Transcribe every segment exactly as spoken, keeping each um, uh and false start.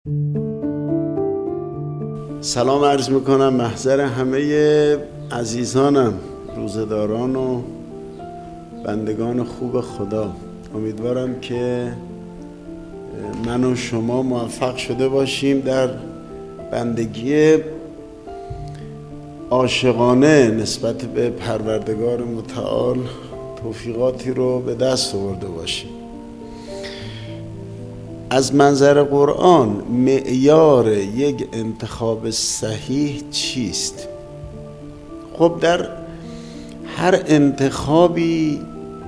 سلام عرض میکنم محضر همه عزیزانم، روزه‌داران و بندگان خوب خدا. امیدوارم که من و شما موفق شده باشیم در بندگی عاشقانه نسبت به پروردگار متعال، توفیقاتی رو به دست آورده باشیم. از منظر قرآن معیار یک انتخاب صحیح چیست؟ خب در هر انتخابی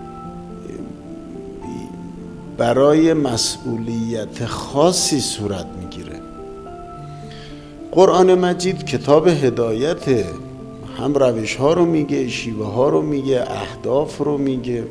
برای مسئولیت خاصی صورت میگیره. قرآن مجید کتاب هدایت، هم روش ها رو میگه، شیوه ها رو میگه، اهداف رو میگه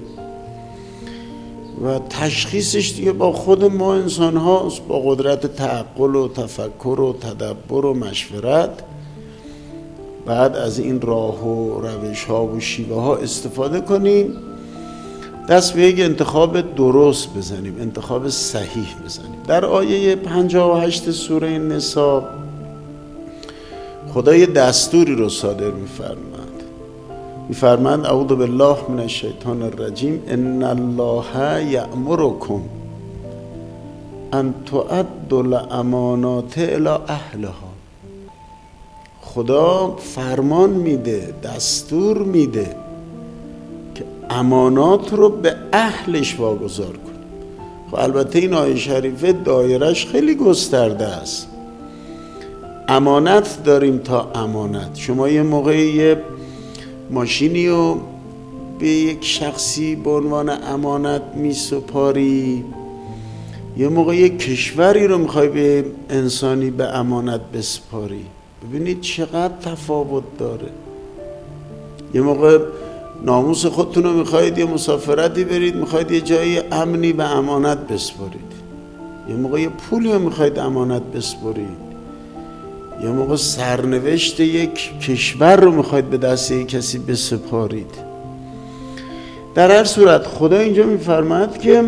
و تشخیصش دیگه با خود ما انسان هاست، با قدرت تعقل و تفکر و تدبر و مشورت. بعد از این راه و روش ها و شیوه ها استفاده کنیم، دست به یک انتخاب درست بزنیم، انتخاب صحیح بزنیم. در آیه پنجاه و هشت سوره نساء خدا یه دستوری رو صادر می‌فرماید. می‌فرماید اعوذ بالله من الشیطان الرجیم ان الله یأمرکم ان تؤدوا الامانات الی اهلها. خدا فرمان میده، دستور میده که امانات رو به اهلش واگذار کنیم. خب البته این آیه شریفه دایرش خیلی گسترده است. امانت داریم تا امانت. شما یه موقعی یه ماشینی رو به یک شخصی به عنوان امانت میسپاری، یه موقع یک کشوری رو میخوای به انسانی به امانت بسپاری. ببینید چقدر تفاوت داره. یه موقع ناموس خودتون رو میخواید یه مسافرتی برید، میخواید یه جایی امنی به امانت بسپارید. یه موقع یه پولی رو میخواید امانت بسپارید. یه موقع سرنوشت یک کشور رو میخواید به دست یک کسی بسپارید. در هر صورت خدا اینجا میفرماید که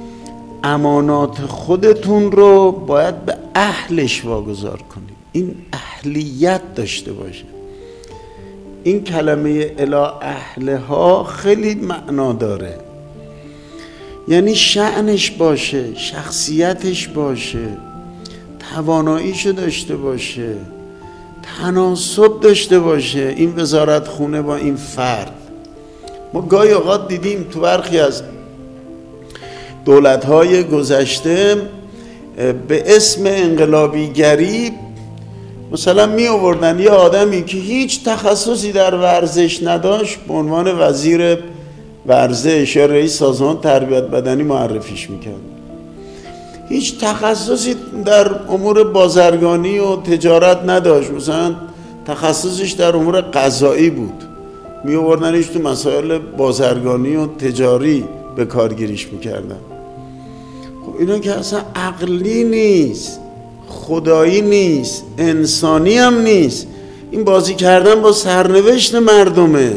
امانات خودتون رو باید به اهلش واگذار کنید. این اهلیت داشته باشه. این کلمه الی اهلها خیلی معنا داره، یعنی شأنش باشه، شخصیتش باشه، تواناییشو داشته باشه، تناسب داشته باشه این وزارت خونه با این فرد. ما گاهی اوقات دیدیم تو برخی از دولت‌های گذشته به اسم انقلابیگری مثلا می آوردن یه آدمی که هیچ تخصصی در ورزش نداشت به عنوان وزیر ورزش یا رئیس سازمان تربیت بدنی معرفیش میکرد. هیچ تخصصی در امور بازرگانی و تجارت نداشت، مثلا تخصصش در امور قضایی بود، می آوردنش تو مسائل بازرگانی و تجاری به کارگیریش میکردن. خب اینا که اصلا عقلی نیست، خدایی نیست، انسانی هم نیست. این بازی کردن با سرنوشت مردمه.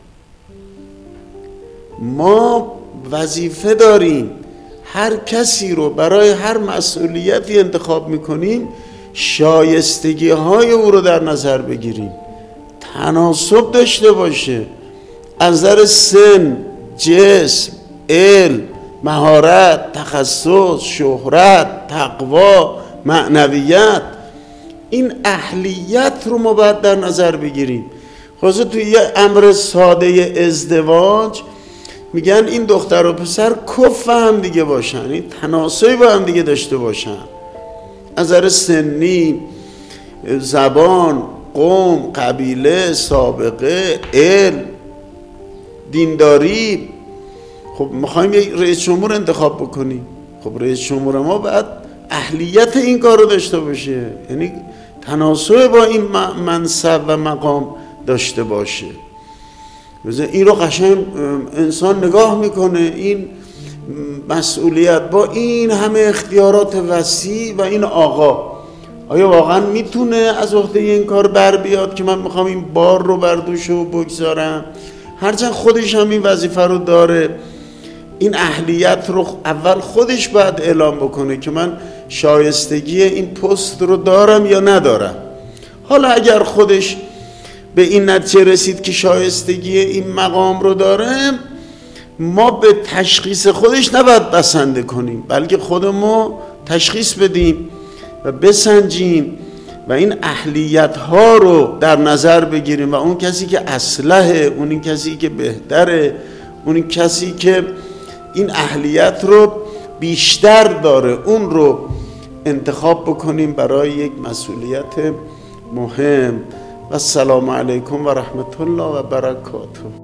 ما وظیفه داریم هر کسی رو برای هر مسئولیتی انتخاب میکنیم شایستگی های او رو در نظر بگیریم، تناسب داشته باشه از نظر سن، جسم، علم، مهارت، تخصص، شهرت، تقوا، معنویت. این اهلیت رو ما باید در نظر بگیریم. خاصه توی یه امر ساده ازدواج میگن این دختر و پسر کف هم دیگه باشن، این تناسبی با هم دیگه داشته باشن از نظر سنی، زبان، قوم، قبیله، سابقه، علم، دینداری. خب میخوایم یک رئیس جمهور انتخاب بکنیم، خب رئیس جمهور ما باید اهلیت این کار رو داشته باشه، یعنی تناسب با این منصب و مقام داشته باشه. این رو قشنگ انسان نگاه میکنه، این مسئولیت با این همه اختیارات وسیع و این آقا آیا واقعا میتونه از عهده این کار بر بیاد که من میخوام این بار رو بر دوشو بگذارم؟ هرچند خودش هم این وظیفه رو داره، این اهلیت رو اول خودش باید اعلام بکنه که من شایستگی این پست رو دارم یا ندارم. حالا اگر خودش به این نتیجه رسید که شایستگی این مقام رو داره، ما به تشخیص خودش نباید بسنده کنیم، بلکه خودمون تشخیص بدیم و بسنجیم و این اهلیت ها رو در نظر بگیریم و اون کسی که اصلحه، اون کسی که بهتره، اون کسی که این اهلیت رو بیشتر داره، اون رو انتخاب بکنیم برای یک مسئولیت مهم. و السلام علیکم و رحمت الله و برکاته.